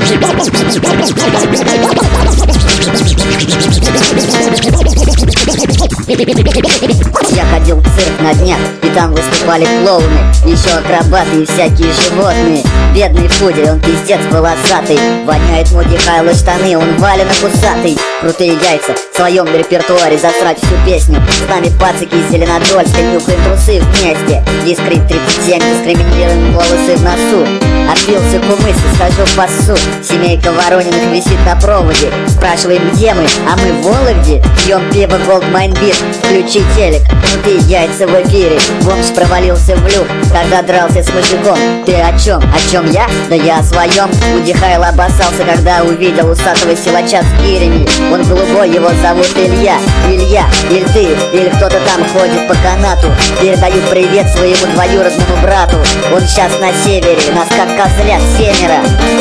Я ходил в цирк на днях, и там выступали клоуны, еще акробаты и всякие животные. Бедный Фуди, он пиздец волосатый, воняет Муди Хайло штаны, он валенок усатый. Крутые яйца в своем репертуаре, засрать всю песню. С нами пацаки из Зеленодольска, нюхаем трусы вместе. Дискрит 37, дискриминируем волосы в носу. Отбился кумыс и схожу в пассу. Семейка Ворониных висит на проводе. Спрашиваем, где мы, а мы в Вологде. Пьем пиво Gold Mine Beer, включи телек, крутые яйца в эфире. Бомж провалился в люк, когда дрался с мужиком. Ты о чем? О чем я? Да я о своем. Муди Хайло обоссался, когда увидел усатого силача с гирями. Он голубой, его зовут Илья. Илья, или ты, или кто-то там ходит по канату. Передаю привет своему двоюродному брату. Он сейчас на севере, нас как козлят семеро.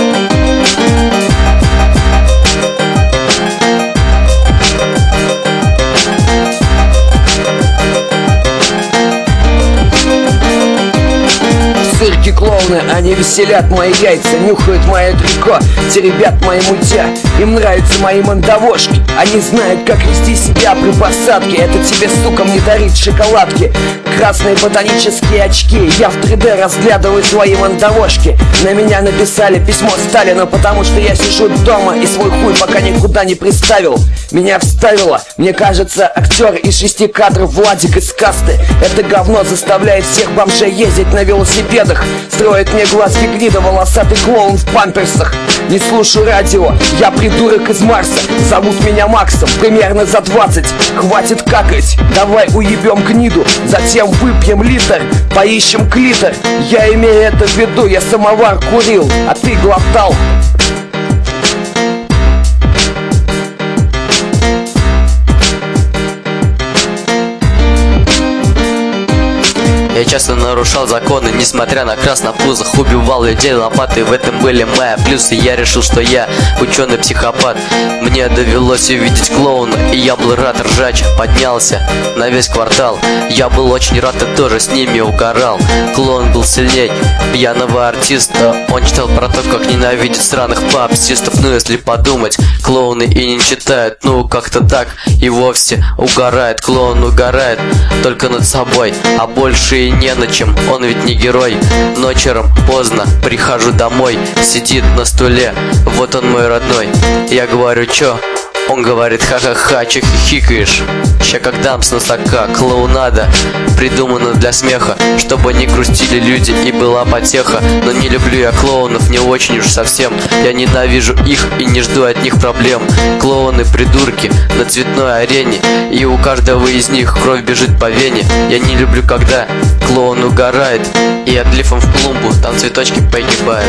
В цирке клоуны, они веселят мои яйца, нюхают мое трико, теребят мои мутя. Им нравятся мои мандавошки, они знают, как вести себя при посадке. Это тебе, сука, мне дарит шоколадки. Красные ботанические очки, я в 3D разглядываю свои мандавошки. На меня написали письмо Сталину, потому что я сижу дома и свой хуй пока никуда не приставил. Меня вставило, мне кажется, актер из 6 кадров Владик из касты. Это говно заставляет всех бомжей ездить на велосипедах. Строит мне глазки гнида, волосатый клоун в памперсах. Не слушаю радио, я придурок из Марса. Зовут меня Максом, примерно за 20. Хватит какать, давай уебем гниду. Затем выпьем литр, поищем клитор. Я имею это в виду, я самовар курил, а ты глотал. Я часто нарушал законы, несмотря на краснопузых. Убивал людей лопатой, в этом были мои плюсы. Я решил, что я ученый-психопат. Мне довелось увидеть клоуна, и я был рад ржач. Поднялся на весь квартал. Я был очень рад и тоже с ними угорал. Клоун был сильней пьяного артиста. Он читал про то, как ненавидит сраных папсистов. Ну если подумать, клоуны и не читают. Ну как-то так и вовсе угорает. Клоун угорает только над собой, а больше и не на чем, он ведь не герой. Ночером поздно прихожу домой, сидит на стуле, вот он мой родной. Я говорю, чё? Он говорит, ха-ха-ха, чё хихикаешь? Ща как дам с носака, клоунада придумана для смеха, чтобы не грустили люди и была потеха. Но не люблю я клоунов, не очень уж совсем. Я ненавижу их и не жду от них проблем. Клоуны придурки на цветной арене, и у каждого из них кровь бежит по вене. Я не люблю, когда клоун угорает, и отлифом в клумбу там цветочки погибают.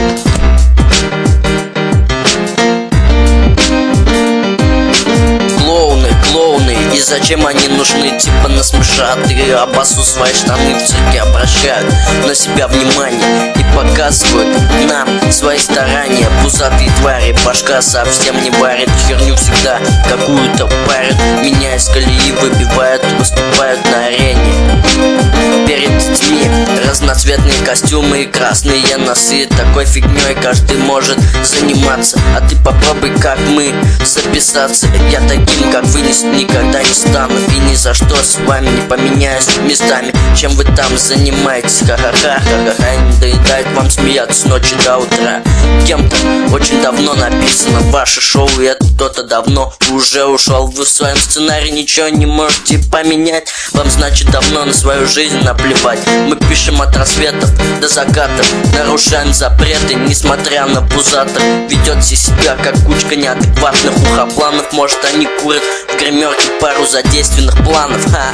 И зачем они нужны, типа насмешат и обоссу свои штаны в цирке обращают на себя внимание и показывают нам свои старания. Пузатые твари, башка совсем не варит, херню всегда какую-то парят. Меня из колеи выбивают, выступают на арене. Перед детьми разноцветные костюмы и красные носы. Такой фигней каждый может заниматься, а ты попробуй, как мы, записаться. Я таким, как вы, никогда не стану, и ни за что с вами не поменяюсь местами. Чем вы там занимаетесь? Ха-ха-ха, ха-ха-ха. Не доедает вам смеяться с ночи до утра. Кем-то очень давно написано ваше шоу, и это кто-то давно уже ушел. Вы в своем сценарии ничего не можете поменять. Вам, значит, давно на свою жизнь наплевать. Мы пишем от рассветов до закатов, нарушаем запреты, несмотря на пузатых. Ведете себя как кучка неадекватных ухопланов. Может, они курят в гримерке пару задействованных планов. Ха.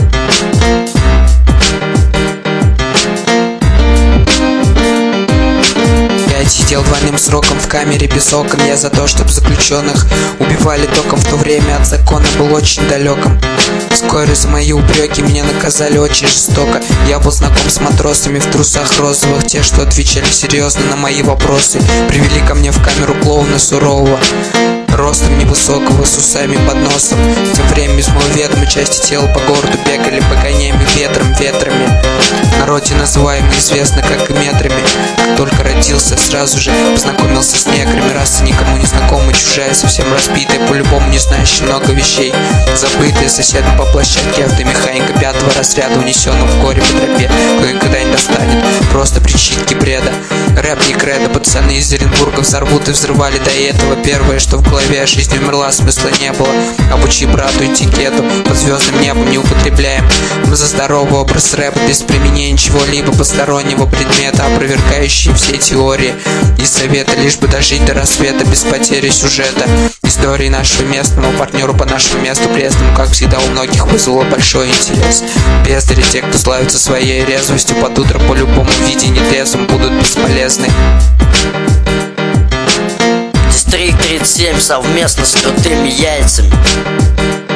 Сидел двойным сроком в камере без окон. Я за то, чтоб заключенных убивали током. В то время от закона был очень далеком. Вскоре за мои упреки меня наказали очень жестоко. Я был знаком с матросами в трусах розовых, те, что отвечали серьезно на мои вопросы. Привели ко мне в камеру клоуна сурового, ростом невысокого, с усами под носом. Тем временем из моего ведома части тела по городу бегали погоняемые ветрами. В народе называемые известно как и метрами. Как только родился Обратился сразу же, познакомился с неграми, расы никому не знакомы, чужая, совсем разбитая, по-любому не знающая много вещей, забытые соседом по площадке, автомеханика 5-го разряда, унесенного в горе по тропе, кто никогда не достанет, просто причинки бреда. Рэп не кредо, пацаны из Оренбурга взорвут и взрывали до этого. Первое, что в голове, жизнь умерла, смысла не было. Обучи брату этикету, под звездным небом не употребляем. Мы за здоровый образ рэпа, без применения чего-либо постороннего предмета, опровергающие все теории и советы, лишь бы дожить до рассвета без потери сюжета. Истории нашего местного партнеру по нашему месту пресному, как всегда у многих вызвало большой интерес. Бездари, те, кто славится своей резвостью, под утро по-любому виде нетрезвым будут бесполезны. Дистрикт 37 совместно с крутыми яйцами.